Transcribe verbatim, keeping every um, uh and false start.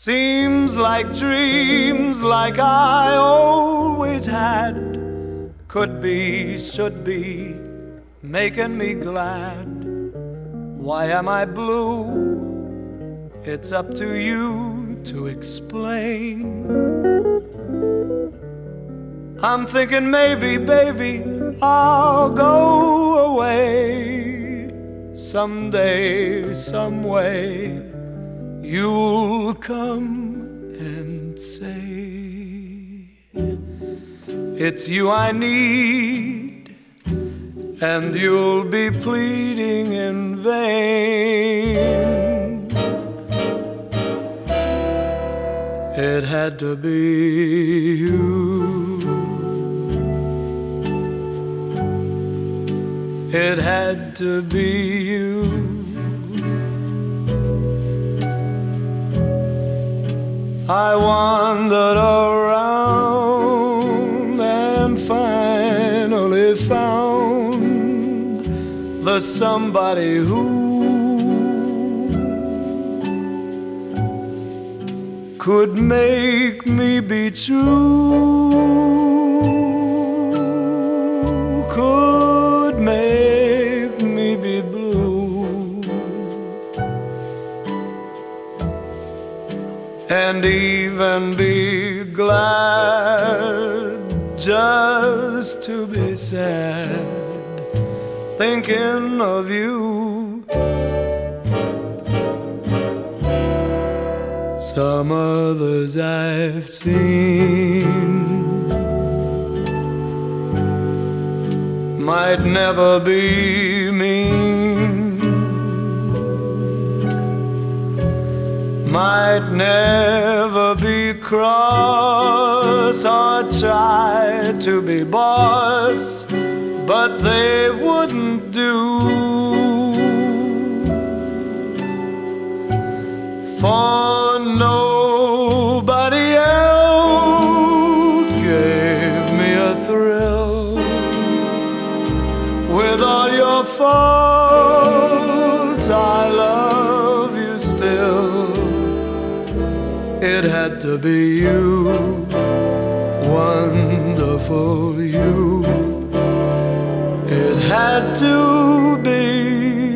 Seems like dreams like I always had could be, should be, making me glad. Why am I blue? It's up to you to explain. I'm thinking maybe, baby, I'll go away. Someday, some way, you'll come and say, it's you I need, and you'll be pleading in vain. It had to be you. It had to be you. I wandered around and finally found the somebody who could make me be true, could make me be blue, and even be glad just to be sad, thinking of you. Some others I've seen might never be mean, might never be cross or try to be boss, but they wouldn't do for nobody else gave me a thrill. With all your faults, I love you still. It had to be you, wonderful you. It had to be